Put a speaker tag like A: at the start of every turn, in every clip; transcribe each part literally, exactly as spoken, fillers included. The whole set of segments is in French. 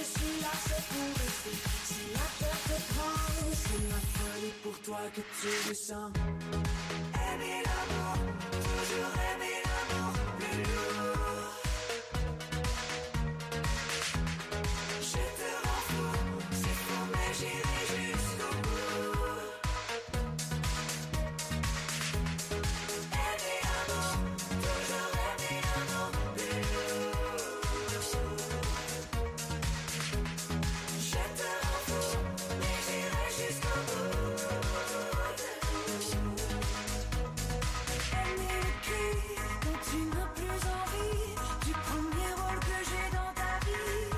A: suis là, c'est pour rester. Si la peur te prend, c'est la folie pour toi que tu ressens. Aimer l'amour, toujours aimer l'amour plus lourd. Je te rends fou, c'est fou mais j'irai jusqu'au bout. Aimer l'amour, toujours aimer l'amour plus lourd. Je te rends fou, mais j'irai jusqu'au bout. Aimer le cri quand tu n'as plus envie du premier rôle que j'ai dans ta vie.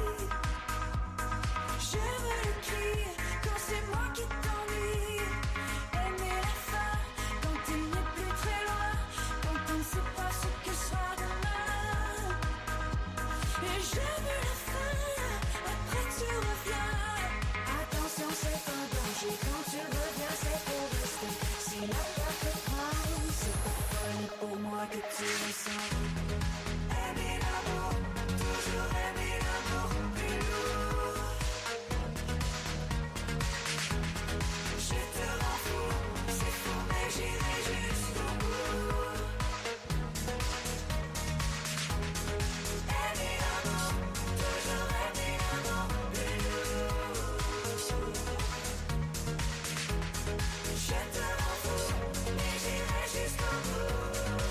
A: Je veux le cri quand c'est moi qui t'ennuie. Aimer la fin quand il n'est plus très loin, quand on ne sait pas ce que sera demain. Et je veux la fin, après tu reviens. Attention, c'est un danger, quand tu reviens c'est pour rester. Si la peur te prend, c'est pas folie pour moi que tu ressens. Aimer l'amour, toujours aimer l'amour plus lourd. Je te rends fou, c'est fou mais j'irai jusqu'au bout. Aimer l'amour, toujours aimer l'amour plus lourd. Je te rends fou, mais j'irai jusqu'au bout.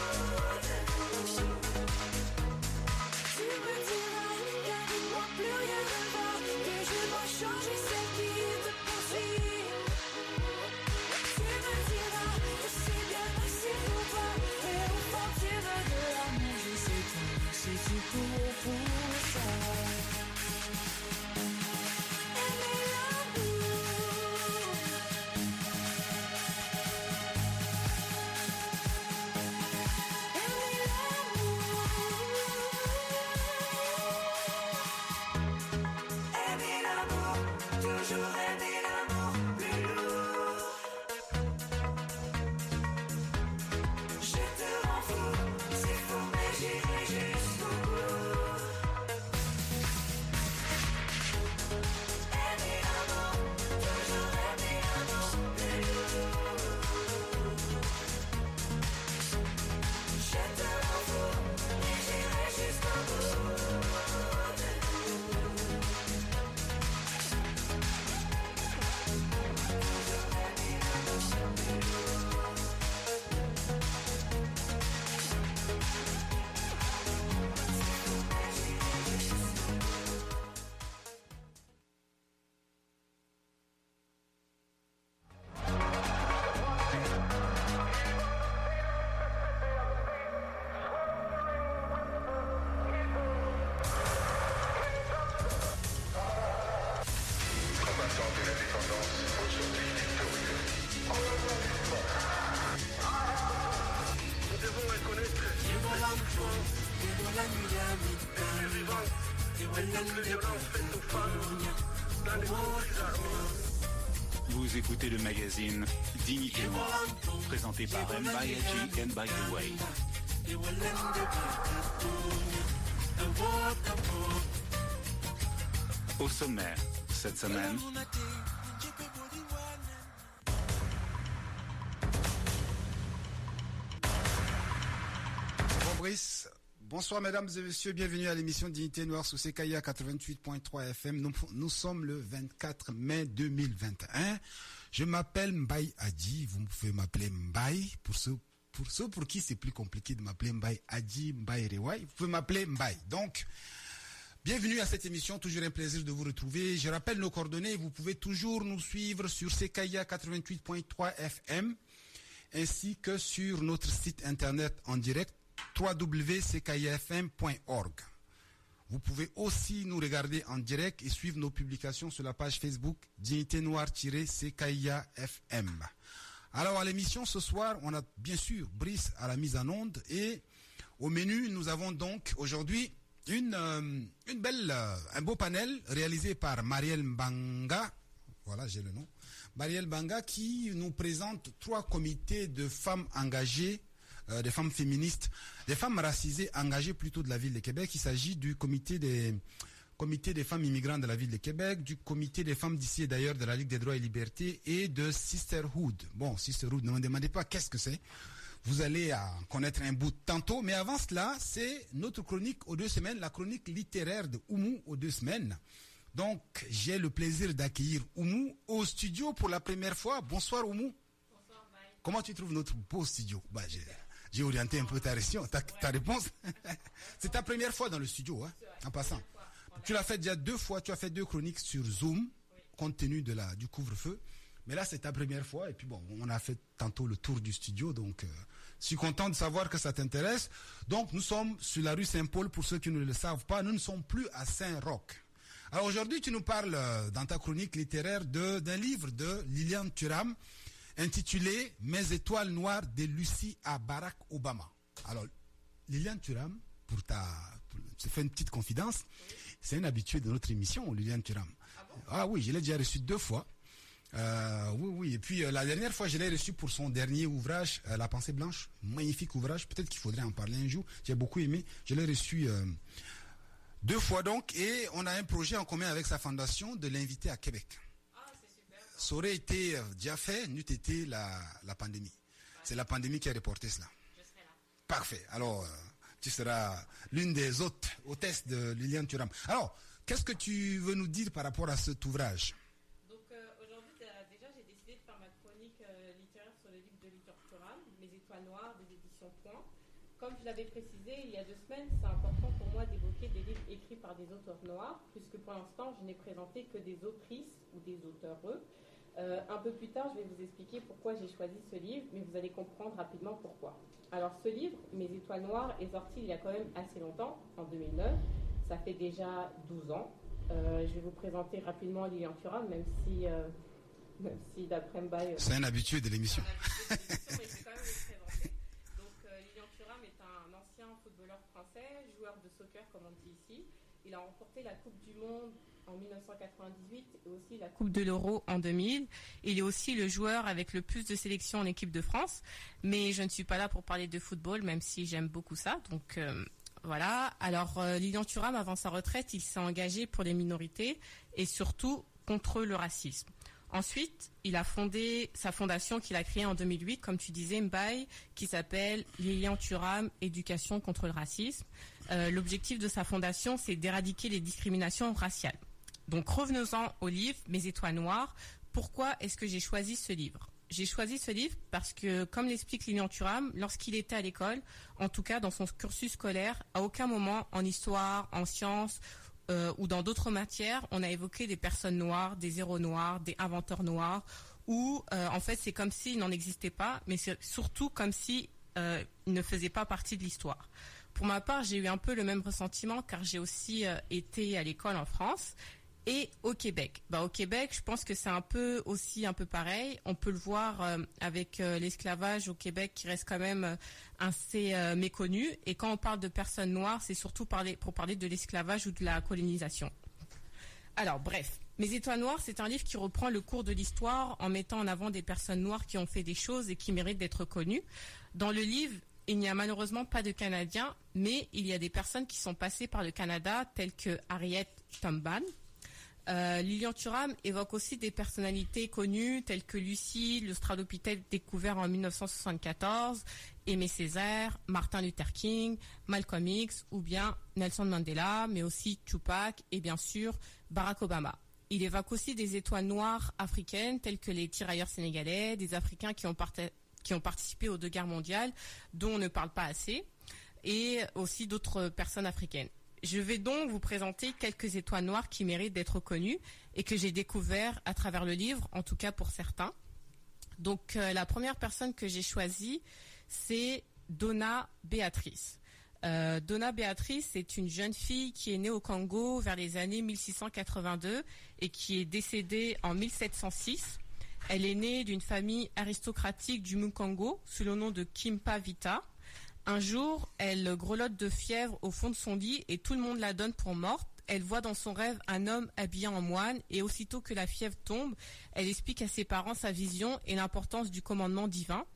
A: Tu me diras qu'il n'y a plus rien à voir, que je dois changer celle qui te poursuit. Tu me diras que c'est bien passé pour toi, et au fond tu veux de l'amour, je sais tout, c'est tout pour pour ça. Aimer l'amour, aimer l'amour, aimer l'amour, toujours aimer l'amour plus lourd. Je te rends fou, c'est fou mais j'irai jusqu'au bout. Aimer l'amour, toujours aimer l'amour plus lourd. Je te rends fou, mais j'irai jusqu'au bout.
B: Combattant de l'indépendance, aujourd'hui victorieux. Nous devons reconnaître toutes les violences faites aux femmes dans les conflits armés.
C: Vous écoutez le magazine Dignité Noire, présenté par Mbayaji Mbayouay. Au sommaire, cette semaine,
D: Bon Brice, bonsoir mesdames et messieurs, bienvenue à l'émission Dignité Noire sous C K I A quatre-vingt-huit point trois F M. Nous, nous sommes le vingt-quatre mai deux mille vingt et un. Je m'appelle Mbaye Adji, vous pouvez m'appeler Mbaye, pour ceux, pour ceux pour qui c'est plus compliqué de m'appeler Mbaye Adji, Mbaye Rewaï, vous pouvez m'appeler Mbaye. Donc, bienvenue à cette émission, toujours un plaisir de vous retrouver. Je rappelle nos coordonnées, vous pouvez toujours nous suivre sur C K I A quatre-vingt-huit point trois F M, ainsi que sur notre site internet en direct w w w point c k i f m point org. Vous pouvez aussi nous regarder en direct et suivre nos publications sur la page Facebook Dignité Noire-C K I A F M. Alors à l'émission ce soir, on a bien sûr Brice à la mise en onde et au menu, nous avons donc aujourd'hui une, euh, une belle, euh, un beau panel réalisé par Marielle Mbanga. Voilà, j'ai le nom. Marielle Mbanga qui nous présente trois comités de femmes engagées, euh, des femmes féministes, des femmes racisées engagées plutôt de la ville de Québec. Il s'agit du comité des Comité des femmes immigrantes de la ville de Québec, du Comité des femmes d'ici et d'ailleurs de la Ligue des droits et libertés et de Sisterhood. Bon, Sisterhood, ne me demandez pas qu'est-ce que c'est. Vous allez en connaître un bout tantôt. Mais avant cela, c'est notre chronique aux deux semaines, la chronique littéraire de Oumou aux deux semaines. Donc, j'ai le plaisir d'accueillir Oumou au studio pour la première fois. Bonsoir Oumou.
E: Bonsoir, bye.
D: Comment tu trouves notre beau studio? Bah, j'ai, j'ai orienté un peu ta, ta, ta réponse. C'est ta première fois dans le studio, hein, en passant. Tu l'as fait déjà deux fois, tu as fait deux chroniques sur Zoom, oui. compte tenu de la, du couvre-feu. Mais là, c'est ta première fois. Et puis bon, on a fait tantôt le tour du studio. Donc, euh, je suis content de savoir que ça t'intéresse. Donc, nous sommes sur la rue Saint-Paul. Pour ceux qui ne le savent pas, nous ne sommes plus à Saint-Roch. Alors aujourd'hui, tu nous parles euh, dans ta chronique littéraire de, d'un livre de Liliane Thuram intitulé « Mes étoiles noires de Lucie à Barack Obama ». Alors, Liliane Thuram, pour ta... Pour, je te fais une petite confidence. Oui. C'est un habitué de notre émission, Liliane Thuram.
E: Ah bon?
D: Ah oui, je l'ai déjà reçu deux fois. Euh, oui, oui. Et puis euh, la dernière fois, je l'ai reçu pour son dernier ouvrage, euh, La Pensée Blanche. Magnifique ouvrage. Peut-être qu'il faudrait en parler un jour. J'ai beaucoup aimé. Je l'ai reçu euh, deux fois donc. Et on a un projet en commun avec sa fondation de l'inviter à Québec.
E: Ah, c'est super.
D: Ça aurait été euh, déjà fait, n'eût été la, la pandémie. Ouais. C'est la pandémie qui a reporté cela.
E: Je serai là.
D: Parfait. Alors... Euh, tu seras l'une des hôtes, hôtesses de Liliane Thuram. Alors, qu'est-ce que tu veux nous dire par rapport à cet ouvrage?
E: Donc euh, aujourd'hui, déjà, j'ai décidé de faire ma chronique euh, littéraire sur le livre de Liliane Thuram, Mes étoiles noires des éditions Point. Comme je l'avais précisé il y a deux semaines, c'est important pour moi d'évoquer des livres écrits par des auteurs noirs, puisque pour l'instant, je n'ai présenté que des autrices ou des auteurs eux. Euh, un peu plus tard, je vais vous expliquer pourquoi j'ai choisi ce livre, mais vous allez comprendre rapidement pourquoi. Alors ce livre, Mes étoiles noires, est sorti il y a quand même assez longtemps, en deux mille neuf. Ça fait déjà douze ans. Euh, je vais vous présenter rapidement Liliane Thuram, même si, euh, même si d'après Mbaye...
D: C'est un habitué de l'émission.
E: C'est un habitué de l'émission, mais je vais quand même vous présenter. Donc euh, Liliane Thuram est un ancien footballeur français, joueur de soccer comme on dit ici. Il a remporté la Coupe du Monde en mille neuf cent quatre-vingt-dix-huit et aussi la Coupe de l'Euro en deux mille. Il est aussi le joueur avec le plus de sélections en équipe de France. Mais je ne suis pas là pour parler de football, même si j'aime beaucoup ça. Donc euh, voilà. Alors euh, Liliane Thuram, avant sa retraite, il s'est engagé pour les minorités et surtout contre le racisme. Ensuite, il a fondé sa fondation qu'il a créée en deux mille huit, comme tu disais, Mbaye, qui s'appelle Liliane Thuram Éducation contre le racisme. Euh, l'objectif de sa fondation, c'est d'éradiquer les discriminations raciales. Donc revenons-en au livre Mes étoiles noires. Pourquoi est-ce que j'ai choisi ce livre? J'ai choisi ce livre parce que, comme l'explique Liliane Thuram, lorsqu'il était à l'école, en tout cas dans son cursus scolaire, à aucun moment en histoire, en sciences euh, ou dans d'autres matières, on a évoqué des personnes noires, des héros noirs, des inventeurs noirs, ou euh, en fait c'est comme s'ils n'en existaient pas, mais c'est surtout comme si euh, ils ne faisaient pas partie de l'histoire. Pour ma part, j'ai eu un peu le même ressentiment car j'ai aussi euh, été à l'école en France. Et au Québec. Bah, au Québec, je pense que c'est un peu aussi un peu pareil. On peut le voir euh, avec euh, l'esclavage au Québec qui reste quand même euh, assez euh, méconnu. Et quand on parle de personnes noires, c'est surtout parler, pour parler de l'esclavage ou de la colonisation. Alors, bref. Mes étoiles noires, c'est un livre qui reprend le cours de l'histoire en mettant en avant des personnes noires qui ont fait des choses et qui méritent d'être connues. Dans le livre, il n'y a malheureusement pas de Canadiens, mais il y a des personnes qui sont passées par le Canada, telles que Harriet Tubman. Euh, Liliane Thuram évoque aussi des personnalités connues telles que Lucie, l'Australopithèque découvert en mille neuf cent soixante-quatorze, Aimé Césaire, Martin Luther King, Malcolm X ou bien Nelson Mandela, mais aussi Tupac et bien sûr Barack Obama. Il évoque aussi des étoiles noires africaines telles que les tirailleurs sénégalais, des Africains qui ont, part- qui ont participé aux deux guerres mondiales dont on ne parle pas assez, et aussi d'autres personnes africaines. Je vais donc vous présenter quelques étoiles noires qui méritent d'être connues et que j'ai découvert à travers le livre, en tout cas pour certains. Donc euh, la première personne que j'ai choisie, c'est Donna Béatrice. Euh, Donna Béatrice est une jeune fille qui est née au Congo vers les années mille six cent quatre-vingt-deux et qui est décédée en mille sept cent six. Elle est née d'une famille aristocratique du Mukongo sous le nom de Kimpa Vita. Un jour, elle grelotte de fièvre au fond de son lit et tout le monde la donne pour morte. Elle voit dans son rêve un homme habillé en moine et aussitôt que la fièvre tombe, elle explique à ses parents sa vision et l'importance du commandement divin.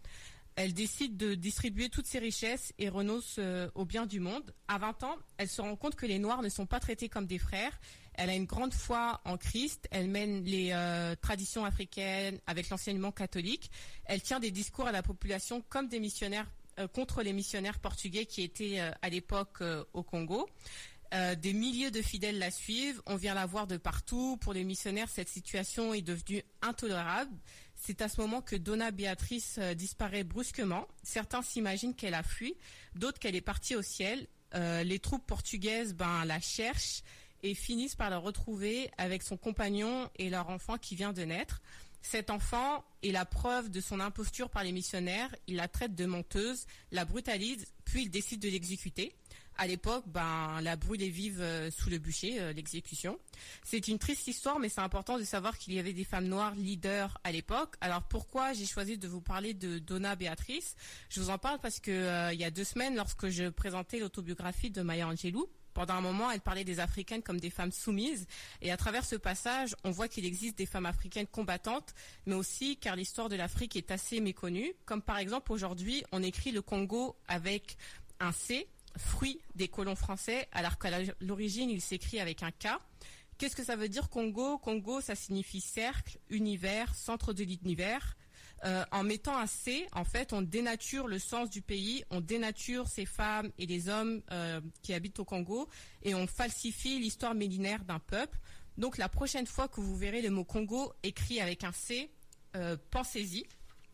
E: Elle décide de distribuer toutes ses richesses et renonce euh, aux biens du monde. À vingt ans, elle se rend compte que les Noirs ne sont pas traités comme des frères. Elle a une grande foi en Christ. Elle mène les euh, traditions africaines avec l'enseignement catholique. Elle tient des discours à la population comme des missionnaires euh, contre les missionnaires portugais qui étaient euh, à l'époque euh, au Congo. Euh, des milliers de fidèles la suivent. On vient la voir de partout. Pour les missionnaires, cette situation est devenue intolérable. C'est à ce moment que Dona Beatriz euh, disparaît brusquement. Certains s'imaginent qu'elle a fui, d'autres qu'elle est partie au ciel. Euh, les troupes portugaises ben, la cherchent et finissent par la retrouver avec son compagnon et leur enfant qui vient de naître. Cet enfant est la preuve de son imposture par les missionnaires. Il la traite de menteuse, la brutalise, puis il décide de l'exécuter. À l'époque, ben, la brûlée vive euh, sous le bûcher, euh, l'exécution. C'est une triste histoire, mais c'est important de savoir qu'il y avait des femmes noires leaders à l'époque. Alors pourquoi j'ai choisi de vous parler de Dona Beatriz? Je vous en parle parce que euh, il y a deux semaines, lorsque je présentais l'autobiographie de Maya Angelou, pendant un moment, elle parlait des Africaines comme des femmes soumises. Et à travers ce passage, on voit qu'il existe des femmes africaines combattantes, mais aussi car l'histoire de l'Afrique est assez méconnue. Comme par exemple, aujourd'hui, on écrit le Congo avec un C, fruit des colons français, alors qu'à l'origine, il s'écrit avec un K. Qu'est-ce que ça veut dire Congo? Congo, ça signifie cercle, univers, centre de l'univers. Euh, en mettant un C, en fait, on dénature le sens du pays, on dénature ces femmes et les hommes euh, qui habitent au Congo, et on falsifie l'histoire millénaire d'un peuple. Donc la prochaine fois que vous verrez le mot Congo écrit avec un C, euh, pensez-y.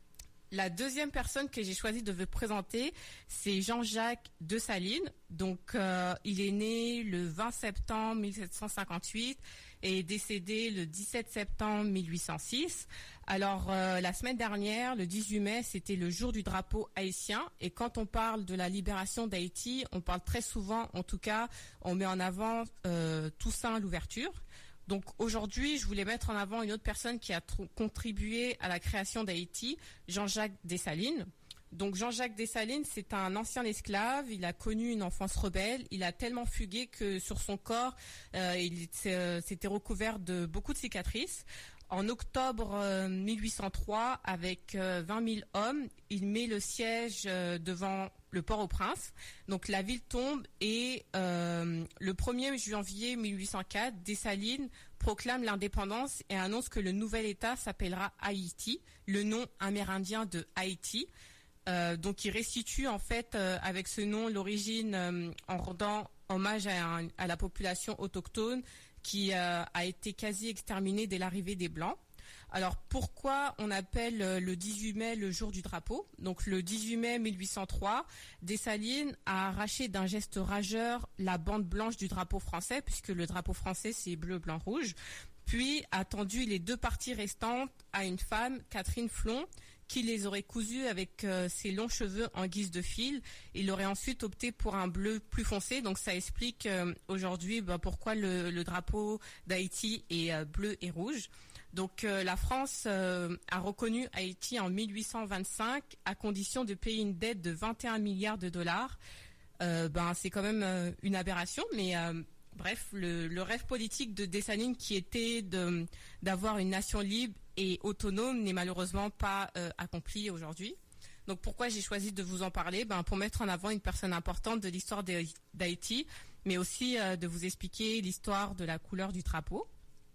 E: La deuxième personne que j'ai choisi de vous présenter, c'est Jean-Jacques Dessalines. Donc, euh, il est né le vingt septembre mille sept cent cinquante-huit et est décédé le dix-sept septembre mille huit cent six. Alors, euh, la semaine dernière, le dix-huit mai, c'était le jour du drapeau haïtien. Et quand on parle de la libération d'Haïti, on parle très souvent, en tout cas, on met en avant euh, Toussaint à l'ouverture. Donc aujourd'hui, je voulais mettre en avant une autre personne qui a tr- contribué à la création d'Haïti, Jean-Jacques Dessalines. Donc Jean-Jacques Dessalines, c'est un ancien esclave, il a connu une enfance rebelle, il a tellement fugué que sur son corps, euh, il euh, s'était recouvert de beaucoup de cicatrices. En octobre euh, mille huit cent trois, avec euh, vingt mille hommes, il met le siège euh, devant le Port-au-Prince. Donc la ville tombe et euh, le premier janvier mille huit cent quatre, Dessalines proclame l'indépendance et annonce que le nouvel État s'appellera Haïti, le nom amérindien de Haïti. Euh, donc il restitue en fait euh, avec ce nom l'origine euh, en rendant hommage à, un, à la population autochtone qui euh, a été quasi exterminée dès l'arrivée des Blancs. Alors pourquoi on appelle euh, le dix-huit mai le jour du drapeau? Donc le dix-huit mai mille huit cent trois, Dessalines a arraché d'un geste rageur la bande blanche du drapeau français, puisque le drapeau français c'est bleu, blanc, rouge, puis a tendu les deux parties restantes à une femme, Catherine Flon, qui les aurait cousus avec euh, ses longs cheveux en guise de fil. Il aurait ensuite opté pour un bleu plus foncé, donc ça explique euh, aujourd'hui bah, pourquoi le, le drapeau d'Haïti est euh, bleu et rouge. Donc euh, la France euh, a reconnu Haïti en mille huit cent vingt-cinq à condition de payer une dette de vingt et un milliards de dollars. Euh, ben, c'est quand même euh, une aberration, mais euh, bref, le, le rêve politique de Dessalines qui était de, d'avoir une nation libre et autonome n'est malheureusement pas euh, accompli aujourd'hui. Donc pourquoi j'ai choisi de vous en parler? Ben, pour mettre en avant une personne importante de l'histoire d'Haïti, mais aussi euh, de vous expliquer l'histoire de la couleur du drapeau.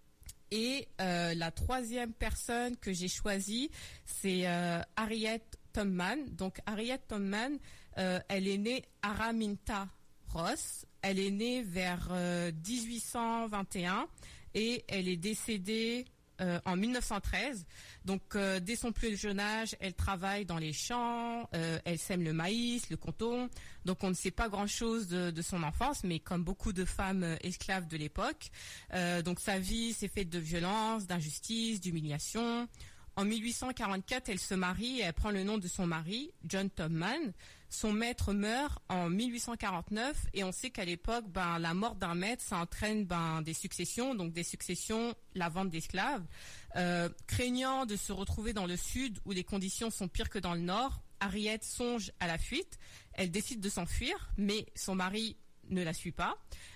E: Et euh, la troisième personne que j'ai choisie, c'est euh, Harriet Tubman. Donc Harriet Tubman, euh, elle est née Araminta Ross. Elle est née vers euh, dix-huit cent vingt et un et elle est décédée Euh, en mille neuf cent treize. Donc, euh, dès son plus jeune âge, elle travaille dans les champs, euh, elle sème le maïs, le coton. Donc, on ne sait pas grand-chose de, de son enfance, mais comme beaucoup de femmes euh, esclaves de l'époque. Euh, donc, sa vie s'est faite de violence, d'injustice, d'humiliation. En mille huit cent quarante-quatre, elle se marie et elle prend le nom de son mari, John Tubman. Son maître meurt en mille huit cent quarante-neuf et on sait qu'à l'époque, ben, la mort d'un maître, ça entraîne ben, des successions, donc des successions, la vente d'esclaves. Euh, craignant de se retrouver dans le sud où les conditions sont pires que dans le nord, Harriet songe à la fuite. Elle décide de s'enfuir, mais son mari ne la suit pas.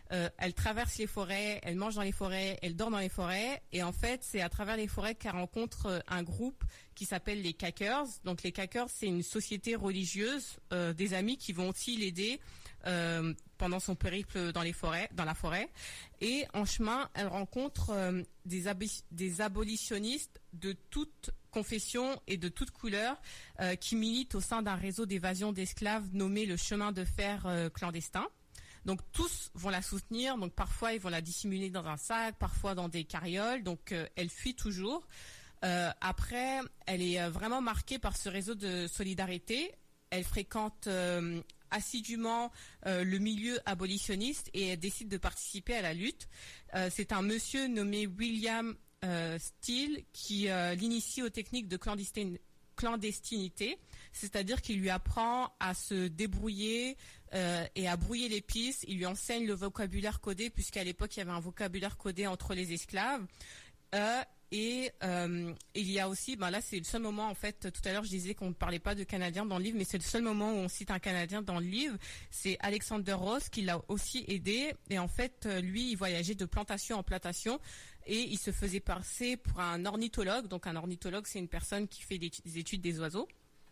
E: Euh, elle traverse les forêts, elle mange dans les forêts, elle dort dans les forêts. Et en fait, c'est à travers les forêts qu'elle rencontre un groupe qui s'appelle les Quakers. Donc les Quakers, c'est une société religieuse, euh, des amis qui vont aussi l'aider euh, pendant son périple dans les forêts, dans la forêt. Et en chemin, elle rencontre euh, des, ab- des abolitionnistes de toute confession et de toute couleur euh, qui militent au sein d'un réseau d'évasion d'esclaves nommé le chemin de fer euh, clandestin. Donc tous vont la soutenir, donc parfois ils vont la dissimuler dans un sac, parfois dans des carrioles, donc euh, elle fuit toujours. Euh, après, elle est euh, vraiment marquée par ce réseau de solidarité. Elle fréquente euh, assidûment euh, le milieu abolitionniste et elle décide de participer à la lutte. Euh, c'est un monsieur nommé William euh, Steele qui euh, l'initie aux techniques de clandestin- clandestinité, c'est-à-dire qu'il lui apprend à se débrouiller euh, et à brouiller les pistes. Il lui enseigne le vocabulaire codé, puisqu'à l'époque il y avait un vocabulaire codé entre les esclaves. Euh, Et euh, il y a aussi, ben là c'est le seul moment en fait, tout à l'heure je disais qu'on ne parlait pas de Canadiens dans le livre, mais c'est le seul moment où on cite un Canadien dans le livre, c'est Alexander Ross qui l'a aussi aidé, et en fait lui il voyageait de plantation en plantation, et il se faisait passer pour un ornithologue. Donc un ornithologue c'est une personne qui fait des, des études des oiseaux.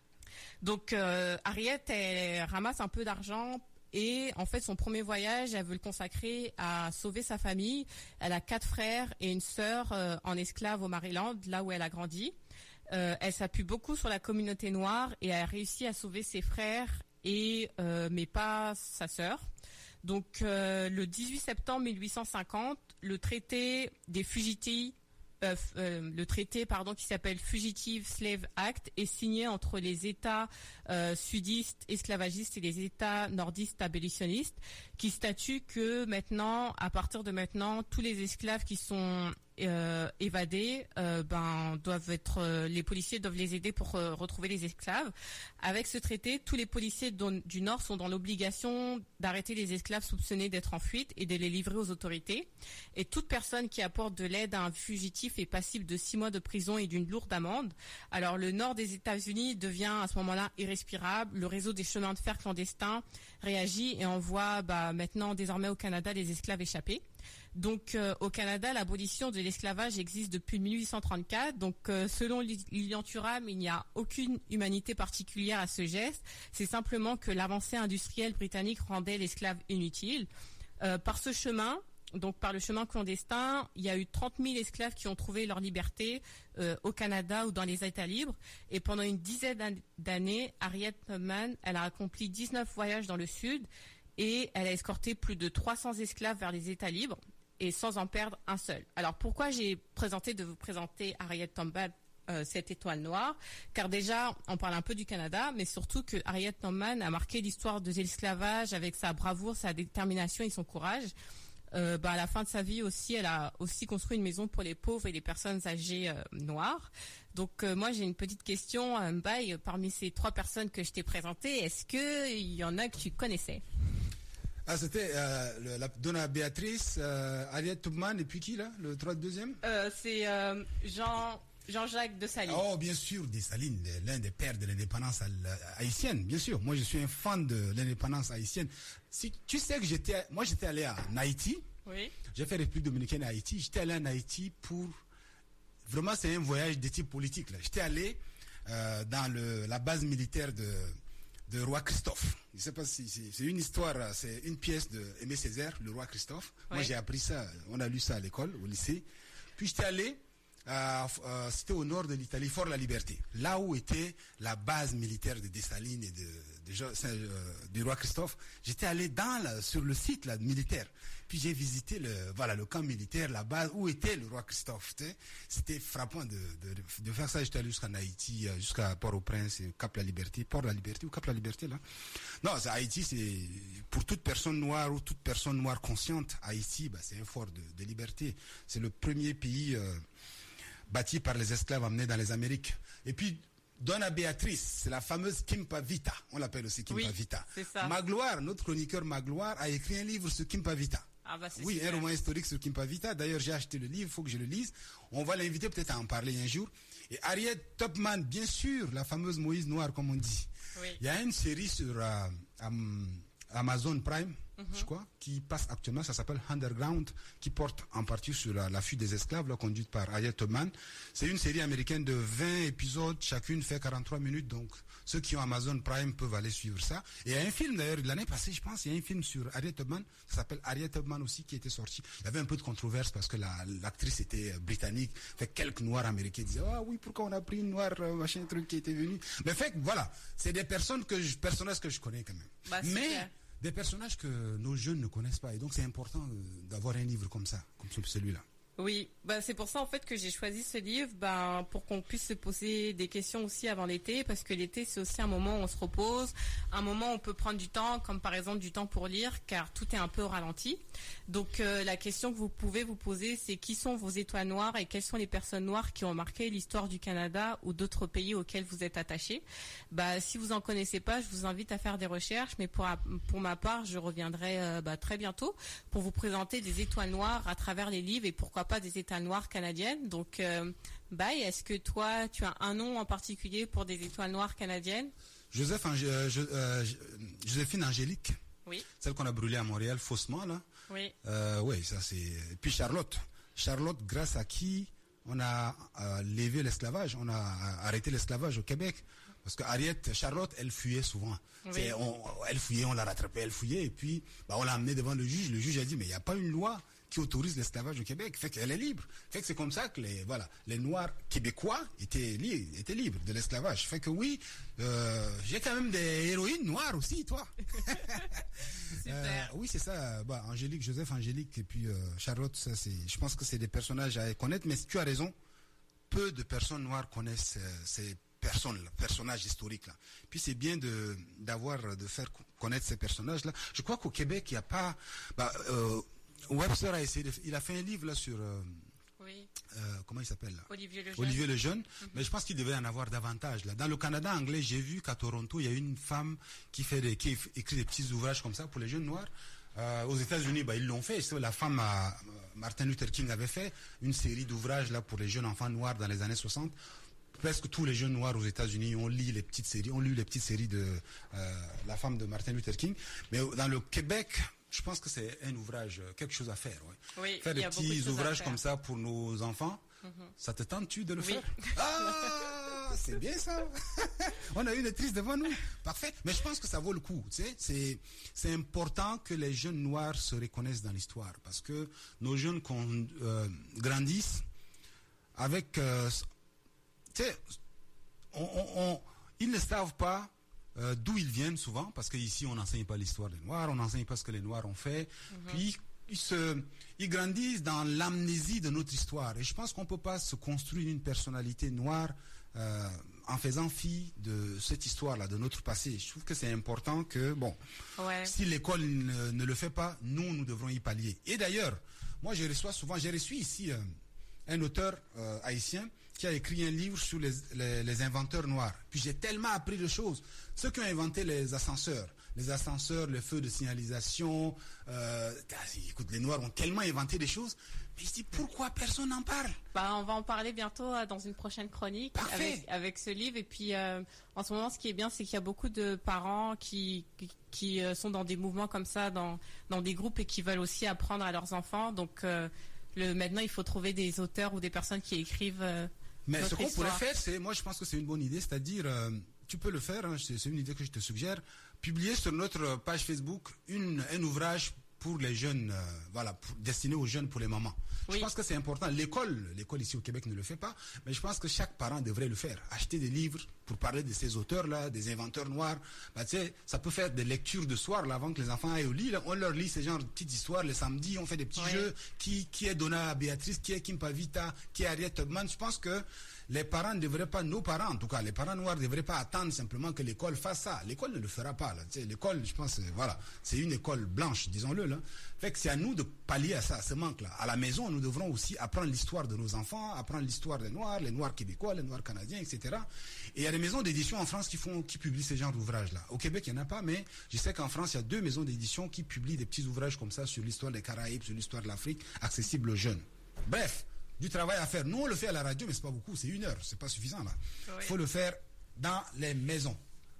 E: Donc euh, Harriet elle ramasse un peu d'argent. Et en fait, son premier voyage, elle veut le consacrer à sauver sa famille. Elle a quatre frères et une sœur euh, en esclave au Maryland, là où elle a grandi. Euh, elle s'appuie beaucoup sur la communauté noire et a réussi à sauver ses frères, et euh, mais pas sa sœur. Donc, euh, le dix-huit septembre mille huit cent cinquante, le traité des fugitifs, euh, euh, le traité pardon qui s'appelle Fugitive Slave Act est signé entre les États euh, sudistes esclavagistes et les États nordistes abolitionnistes, qui statuent que maintenant, à partir de maintenant, tous les esclaves qui sont euh, évadés, euh, ben doivent être, euh, les policiers doivent les aider pour euh, retrouver les esclaves. Avec ce traité, tous les policiers don- du Nord sont dans l'obligation d'arrêter les esclaves soupçonnés d'être en fuite et de les livrer aux autorités. Et toute personne qui apporte de l'aide à un fugitif est passible de six mois de prison et d'une lourde amende. Alors le Nord des États-Unis devient à ce moment-là irrespirable. Le réseau des chemins de fer clandestins réagit et envoie bah, maintenant désormais au Canada les esclaves échappés. Donc euh, au Canada, l'abolition de l'esclavage existe depuis mille huit cent trente-quatre. Donc euh, selon Lilian Thuram, il n'y a aucune humanité particulière à ce geste. C'est simplement que l'avancée industrielle britannique rendait l'esclave inutile. Euh, par ce chemin, donc par le chemin clandestin, il y a eu trente mille esclaves qui ont trouvé leur liberté euh, au Canada ou dans les États libres. Et pendant une dizaine d'années, Harriet Tubman, elle a accompli dix-neuf voyages dans le Sud et elle a escorté plus de trois cents esclaves vers les États libres, et sans en perdre un seul. Alors pourquoi j'ai présenté de vous présenter Harriet Tubman, euh, cette étoile noire? Car déjà, on parle un peu du Canada, mais surtout que Harriet Tubman a marqué l'histoire de l'esclavage avec sa bravoure, sa détermination et son courage. Euh, bah, à la fin de sa vie aussi, elle a aussi construit une maison pour les pauvres et les personnes âgées euh, noires. Donc euh, moi j'ai une petite question, euh, Mbaye, parmi ces trois personnes que je t'ai présentées, est-ce qu'il y en a que tu connaissais?
D: Ah, c'était euh, le- la Donna Béatrice, euh, Harriet Tubman, et puis qui là, le trois deuxième?
E: euh, C'est euh, Jean, Jean-Jacques Dessalines.
D: Oh, bien sûr, Dessalines, l'un des pères de l'indépendance haïtienne, bien sûr. Moi, je suis un fan de l'indépendance haïtienne. Si tu sais que j'étais, moi, j'étais allé en Haïti.
E: Oui.
D: J'ai fait République dominicaine et Haïti. J'étais allé en Haïti pour, vraiment, c'est un voyage de type politique là. J'étais allé euh, dans le, la base militaire de de roi Christophe. Je sais pas si c'est, c'est une histoire, c'est une pièce de Aimé Césaire, le roi Christophe. Moi,
E: Oui.
D: j'ai appris ça. On a lu ça à l'école, au lycée. Puis j'étais allé. Euh, euh, c'était au nord de l'Italie, Fort La Liberté, là où était la base militaire de Dessalines et de, de, de, euh, du roi Christophe. J'étais allé dans la, sur le site là, militaire, puis j'ai visité le, voilà, le camp militaire, la base où était le roi Christophe. T'sais. C'était frappant de, de, de faire ça. J'étais allé jusqu'en Haïti, jusqu'à Port-au-Prince, Cap La Liberté, Port La Liberté ou Cap La Liberté là. Non, c'est Haïti, c'est pour toute personne noire ou toute personne noire consciente. Haïti, bah, c'est un fort de, de liberté. C'est le premier pays euh, bâti par les esclaves amenés dans les Amériques. Et puis, Donna Béatrice, c'est la fameuse Kimpa Vita. On l'appelle aussi Kimpa
E: Oui,
D: Vita.
E: c'est ça.
D: Magloire, notre chroniqueur Magloire, a écrit un livre sur Kimpa Vita.
E: Ah bah c'est
D: Oui,
E: super.
D: un roman historique sur Kimpa Vita. D'ailleurs, j'ai acheté le livre, il faut que je le lise. On va l'inviter peut-être à en parler un jour. Et Harriet Tubman, bien sûr, la fameuse Moïse Noire, comme on dit.
E: Oui.
D: Il y a une série sur euh, Am- Amazon Prime mm-hmm. je crois, qui passe actuellement, ça s'appelle Underground, qui porte en partie sur la, la fuite des esclaves, là, conduite par Harriet Tubman. C'est une série américaine de vingt épisodes, chacune fait quarante-trois minutes, donc ceux qui ont Amazon Prime peuvent aller suivre ça. Et il y a un film d'ailleurs, l'année passée, je pense, il y a un film sur Harriet Tubman, ça s'appelle Harriet Tubman aussi, qui était sorti. Il y avait un peu de controverse parce que la, l'actrice était britannique, fait quelques noirs américains disaient, ah oui, pourquoi on a pris une noire, machin, truc qui était venu. Mais fait que voilà, c'est des personnes que je, personnages que je connais quand même.
E: Bah,
D: mais
E: clair.
D: Des personnages que nos jeunes ne connaissent pas. Et donc c'est important d'avoir un livre comme ça, comme celui-là.
E: Oui, bah c'est pour ça en fait que j'ai choisi ce livre, bah, pour qu'on puisse se poser des questions aussi avant l'été, parce que l'été c'est aussi un moment où on se repose, un moment où on peut prendre du temps, comme par exemple du temps pour lire, car tout est un peu au ralenti. Donc euh, la question que vous pouvez vous poser, c'est qui sont vos étoiles noires et quelles sont les personnes noires qui ont marqué l'histoire du Canada ou d'autres pays auxquels vous êtes attachés. Bah si vous en connaissez pas, je vous invite à faire des recherches, mais pour pour ma part, je reviendrai euh, bah, très bientôt pour vous présenter des étoiles noires à travers les livres et pourquoi pas des étoiles noires canadiennes. Donc, euh, Baye, est-ce que toi, tu as un nom en particulier pour des étoiles noires canadiennes?
D: Joseph Angé- euh, je- euh, Joséphine Angélique,
E: Oui.
D: celle qu'on a brûlée à Montréal faussement, là.
E: Oui.
D: Euh, oui, ça c'est. Et puis Charlotte. Charlotte, grâce à qui on a euh, levé l'esclavage, on a arrêté l'esclavage au Québec. Parce que Harriet, Charlotte, elle fuyait souvent.
E: Oui.
D: C'est, on, elle fuyait, on l'a rattrapée, elle fuyait, et puis bah, on l'a amenée devant le juge. Le juge a dit, mais il n'y a pas une loi qui autorise l'esclavage au Québec. Fait qu'elle est libre. Fait que c'est comme ça que les, voilà, les Noirs québécois étaient, li- étaient libres de l'esclavage. Fait que oui, euh, j'ai quand même des héroïnes noires aussi, toi.
E: Super.
D: Euh, oui, c'est ça. Bah, Angélique, Joseph, Angélique, et puis euh, Charlotte, ça, c'est, je pense que c'est des personnages à connaître, mais tu as raison, peu de personnes noires connaissent euh, ces personnes, là, personnages historiques là. Puis c'est bien de d'avoir de faire connaître ces personnages là. Je crois qu'au Québec il n'y a pas. Bah, euh, Webster a essayé de, il a fait un livre là sur. Euh,
E: Oui.
D: euh, comment il s'appelle là?
E: Olivier Lejeune.
D: Olivier Lejeune, mm-hmm. mais je pense qu'il devait en avoir davantage là. Dans le Canada anglais, j'ai vu qu'à Toronto, il y a une femme qui fait des, qui écrit des petits ouvrages comme ça pour les jeunes noirs. Euh, aux États-Unis, bah, ils l'ont fait. C'est la femme, à, Martin Luther King avait fait une série d'ouvrages là pour les jeunes enfants noirs dans les années soixante. Presque tous les jeunes noirs aux États-Unis ont lu les petites séries, ont lu les petites séries de euh, la femme de Martin Luther King. Mais dans le Québec, je pense que c'est un ouvrage, quelque chose à faire. Ouais.
E: Oui,
D: faire
E: il y
D: des
E: a beaucoup de
D: petits
E: choses à
D: ouvrages
E: faire.
D: comme ça pour nos enfants. Mm-hmm. Ça te tente-tu de le
E: Oui.
D: faire? Ah, c'est bien ça. On a une actrice devant nous. Parfait. Mais je pense que ça vaut le coup. Tu sais, c'est c'est important que les jeunes noirs se reconnaissent dans l'histoire parce que nos jeunes qu'on euh, grandissent avec euh, tu sais, on, on, on, ils ne savent pas euh, d'où ils viennent souvent, parce qu'ici on n'enseigne pas l'histoire des Noirs, on n'enseigne pas ce que les Noirs ont fait, mm-hmm. puis ils, se, ils grandissent dans l'amnésie de notre histoire. Et je pense qu'on ne peut pas se construire une personnalité noire euh, en faisant fi de cette histoire-là, de notre passé. Je trouve que c'est important que, bon,
E: Ouais.
D: si l'école ne, ne le fait pas, nous, nous devrons y pallier. Et d'ailleurs, moi je reçois souvent, j'ai reçu ici euh, un auteur euh, haïtien qui a écrit un livre sur les, les, les inventeurs noirs. Puis j'ai tellement appris de choses. Ceux qui ont inventé les ascenseurs, les ascenseurs, les feux de signalisation, euh, écoute, les Noirs ont tellement inventé des choses. Mais je dis, pourquoi personne n'en parle?
E: Bah, on va en parler bientôt euh, dans une prochaine chronique avec, avec ce livre. Et puis, euh, en ce moment, ce qui est bien, c'est qu'il y a beaucoup de parents qui, qui, qui euh, sont dans des mouvements comme ça, dans, dans des groupes et qui veulent aussi apprendre à leurs enfants. Donc, euh, le, maintenant, il faut trouver des auteurs ou des personnes qui écrivent. Euh,
D: Mais
E: notre
D: ce qu'on
E: histoire.
D: pourrait faire, c'est, moi je pense que c'est une bonne idée, c'est-à-dire, euh, tu peux le faire, hein, c'est, c'est une idée que je te suggère, publier sur notre page Facebook une, un ouvrage pour les jeunes, euh, voilà, pour, destiné aux jeunes pour les mamans.
E: Oui.
D: Je pense que c'est important. L'école, l'école ici au Québec ne le fait pas, mais je pense que chaque parent devrait le faire. Acheter des livres pour parler de ces auteurs-là, des inventeurs noirs. Bah, tu sais, ça peut faire des lectures de soir, là, avant que les enfants aillent au lit. Là, on leur lit ces genres de petites histoires. Le samedi, on fait des petits
E: Oui.
D: jeux. Qui, qui est Donna Béatrice, qui est Kim Pavita, qui est Harriet Tubman. Je pense que les parents ne devraient pas, nos parents en tout cas, les parents noirs ne devraient pas attendre simplement que l'école fasse ça. L'école ne le fera pas. Là. Tu sais, l'école, je pense, voilà, c'est une école blanche, disons-le. Là. Fait que c'est à nous de pallier à ça, à ce manque-là. À la maison, nous devrons aussi apprendre l'histoire de nos enfants, apprendre l'histoire des Noirs, les Noirs québécois, les Noirs canadiens, et cetera. Et il y a des maisons d'édition en France qui font, qui publient ces genres d'ouvrages-là. Au Québec, il n'y en a pas, mais je sais qu'en France, il y a deux maisons d'édition qui publient des petits ouvrages comme ça sur l'histoire des Caraïbes, sur l'histoire de l'Afrique, accessibles aux jeunes. Bref, du travail à faire. Nous, on le fait à la radio, mais c'est pas beaucoup, c'est une heure, c'est pas suffisant là. Il
E: Oui.
D: faut le faire dans les maisons.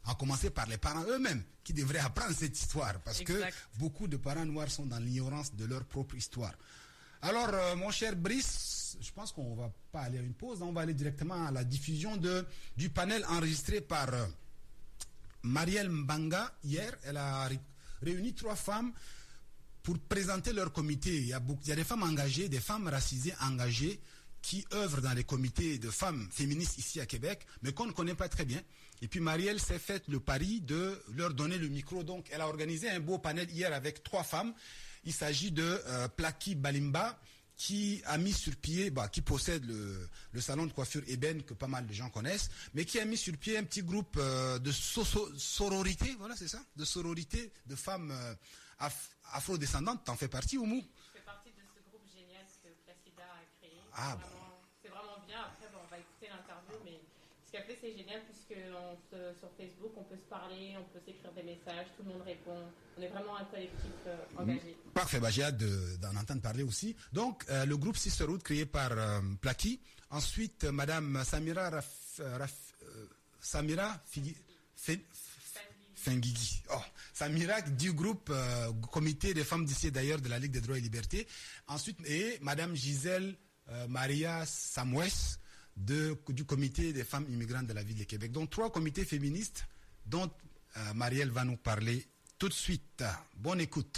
D: à commencer par les parents eux-mêmes, qui devraient apprendre cette histoire, parce
E: Exact.
D: que beaucoup de parents noirs sont dans l'ignorance de leur propre histoire. Alors, euh, mon cher Brice, je pense qu'on va pas aller à une pause, on va aller directement à la diffusion de, du panel enregistré par euh, Marielle Mbanga hier. Elle a ré- réuni trois femmes pour présenter leur comité. Il y a beaucoup, il y a des femmes engagées, des femmes racisées engagées qui œuvrent dans les comités de femmes féministes ici à Québec, mais qu'on ne connaît pas très bien. Et puis Marielle s'est faite le pari de leur donner le micro. Donc elle a organisé un beau panel hier avec trois femmes. Il s'agit de euh, Plaki Balimba, qui a mis sur pied, bah, qui possède le, le salon de coiffure ébène que pas mal de gens connaissent, mais qui a mis sur pied un petit groupe euh, de so- so- sororité, voilà c'est ça, de sororité, de femmes euh, af- afro-descendantes. T'en fais partie, Oumou?
E: Je fais partie de ce groupe génial que Placida a créé.
D: Ah,
E: C'est vraiment- C'est vraiment bien. Après, bon, on va écouter l'interview, mais ce qu'elle fait, c'est génial puisque on se- sur Facebook, on peut se parler, on peut s'écrire des messages, tout le monde répond. On est vraiment un collectif euh, engagé.
D: Parfait, bah, j'ai hâte de- d'en entendre parler aussi. Donc, euh, le groupe Sisterhood créé par euh, Plaki. Ensuite, euh, Madame Samira Raf, euh, Raf- euh, Samira Figi- Fe- Fengigi. Oh, Samira du groupe euh, Comité des femmes d'ici et d'ailleurs de la Ligue des droits et libertés. Ensuite, et Madame Gisèle euh, Maria Samouès de, du Comité des femmes immigrantes de la ville de Québec. Donc, trois comités féministes dont euh, Marielle va nous parler tout de suite. Bonne écoute.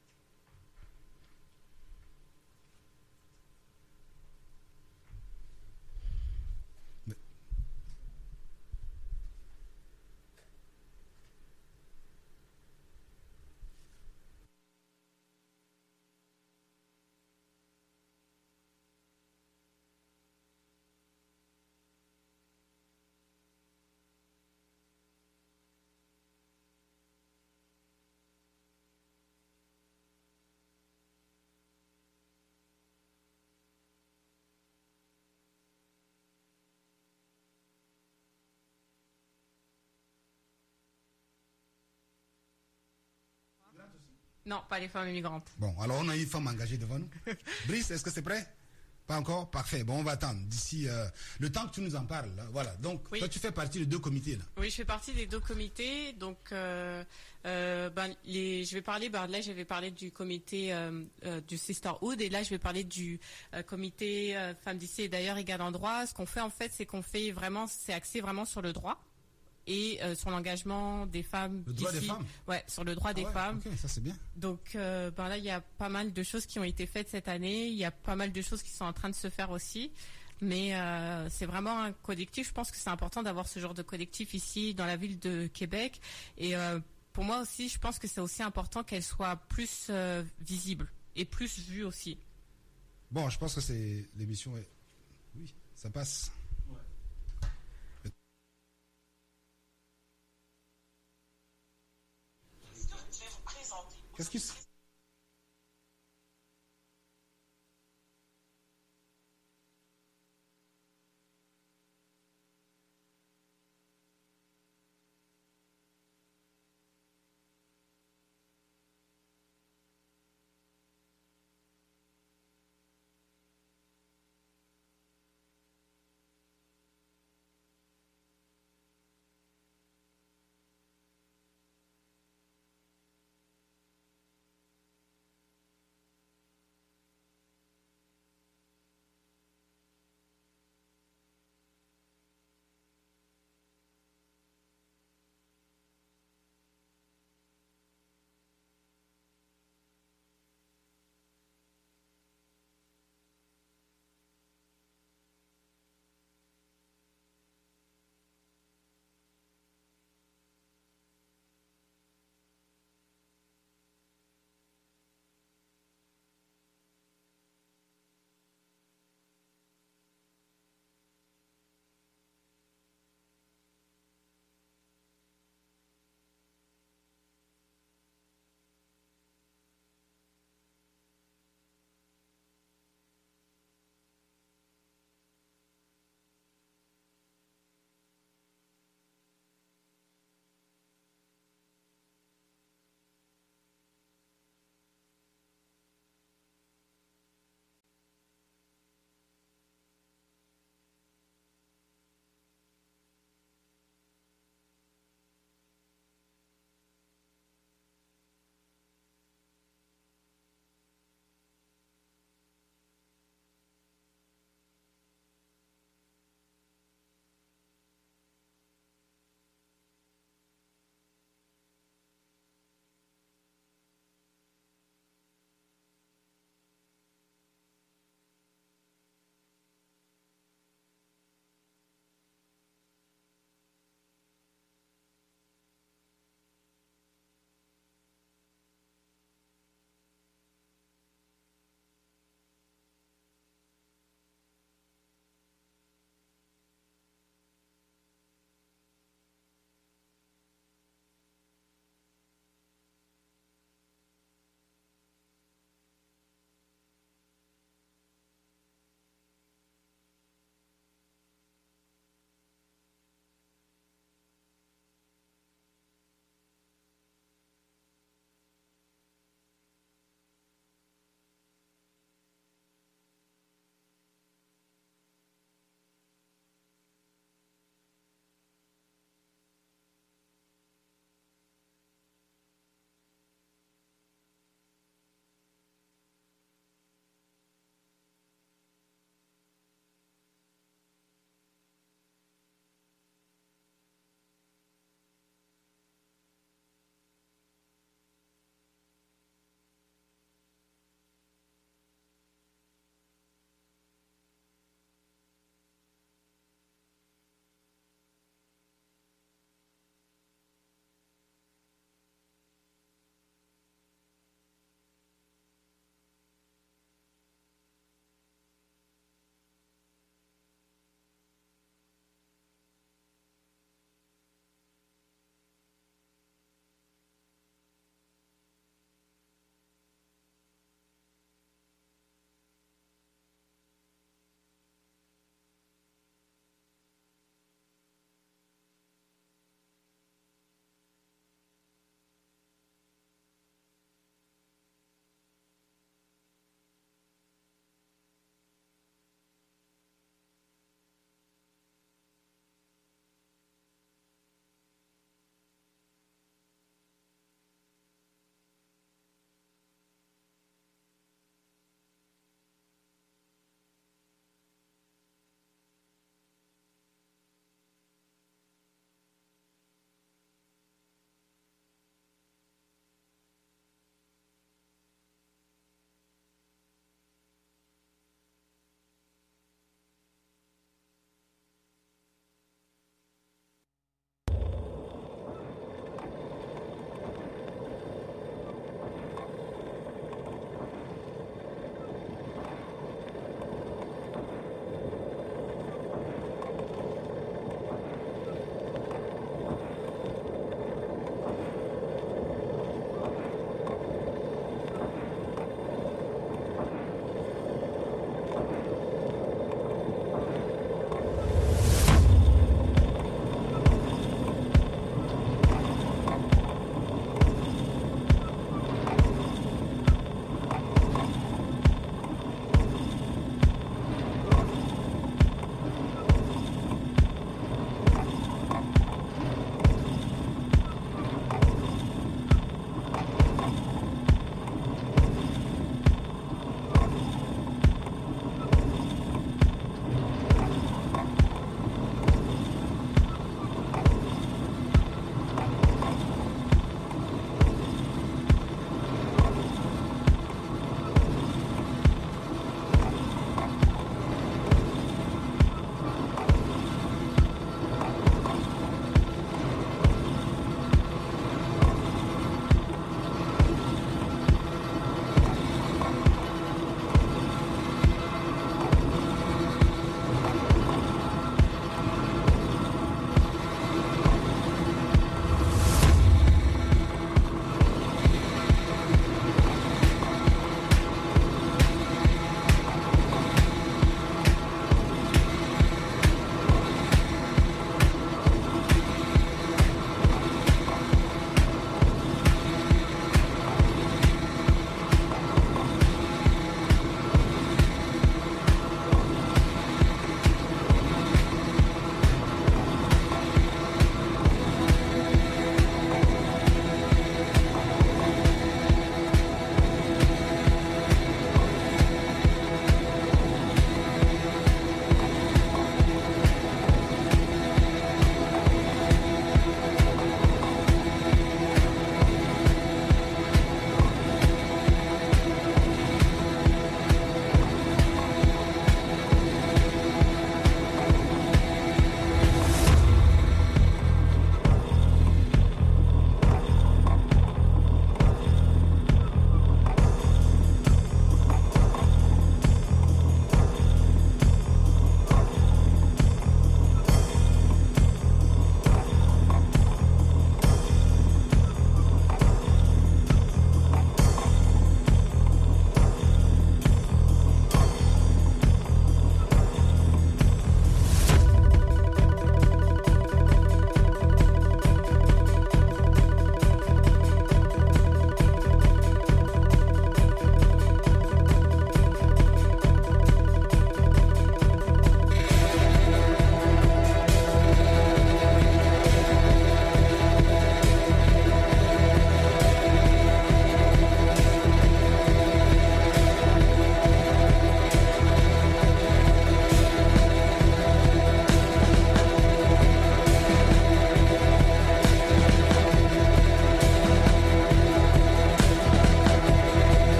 E: Non, pas les femmes immigrantes.
D: Bon, alors on a une femme engagée devant nous. Brice, est-ce que c'est prêt? Pas encore? Parfait. Bon, on va attendre d'ici euh, le temps que tu nous en parles. Là. Voilà. Donc,
E: Oui.
D: toi, tu fais partie de deux comités. Là.
E: Oui, je fais partie des deux comités. Donc, euh, euh, ben, les, je vais parler. Ben, là, je vais parler du comité euh, euh, du Sisterhood, et là, je vais parler du euh, comité euh, femmes d'ici et d'ailleurs égales en droit. Ce qu'on fait en fait, c'est qu'on fait vraiment, c'est axé vraiment sur le droit et euh, sur l'engagement des femmes.
D: Le droit
E: d'ici.
D: des femmes.
E: Ouais, sur le droit
D: Ah
E: des
D: ouais,
E: femmes.
D: Ok, ça c'est bien.
E: Donc euh, ben là, il y a pas mal de choses qui ont été faites cette année. Il y a pas mal de choses qui sont en train de se faire aussi. Mais euh, c'est vraiment un collectif. Je pense que c'est important d'avoir ce genre de collectif ici dans la ville de Québec. Et euh, pour moi aussi, je pense que c'est aussi important qu'elle soit plus euh, visible et plus vue aussi.
D: Bon, je pense que c'est l'émission. Est... Oui, ça passe. Qu'est-ce qui se...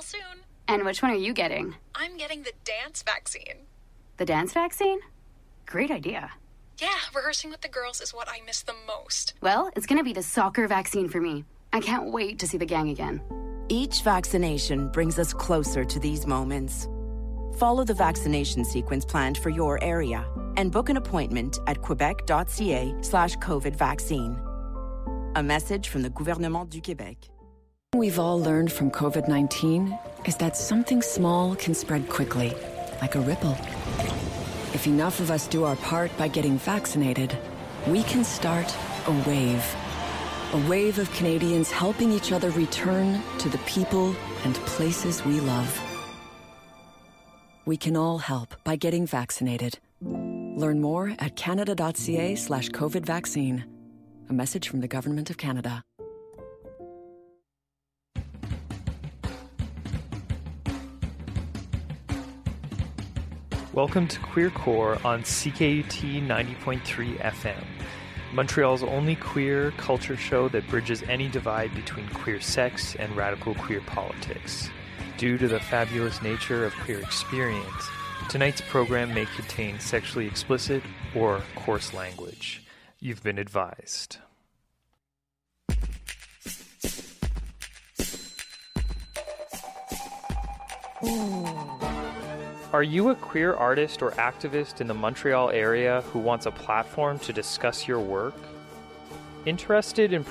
F: real soon.
G: And which one are you getting?
F: I'm getting the dance vaccine.
G: The dance vaccine? Great idea.
F: Yeah, rehearsing with the girls is what I miss the most.
G: Well, it's gonna be the soccer vaccine for me. I can't wait to see the gang again.
H: Each vaccination brings us closer to these moments. Follow the vaccination sequence planned for your area and book an appointment at quebec.ca slash COVID vaccine. A message from the Gouvernement du Québec.
I: We've all learned from COVID nineteen is that something small can spread quickly, like a ripple. If enough of us do our part by getting vaccinated, we can start a wave. A wave of Canadians helping each other return to the people and places we love. We can all help by getting vaccinated. Learn more at canada.ca slash COVID vaccine. A message from the Government of Canada.
J: Welcome to Queer Core on C K U T ninety point three F M, Montreal's only queer culture show that bridges any divide between queer sex and radical queer politics. Due to the fabulous nature of queer experience, tonight's program may contain sexually explicit or coarse language. You've been advised. Are you a queer artist or activist in the Montreal area who wants a platform to discuss your work? Interested in